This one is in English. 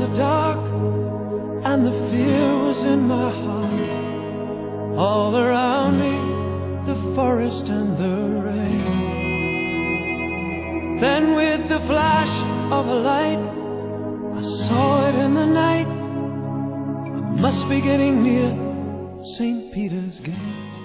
dark, and the fear was in my heart. All around me, the forest and the rain. Then with the flash of a light, I saw it in the night. I must be getting near St. Peter's Gate.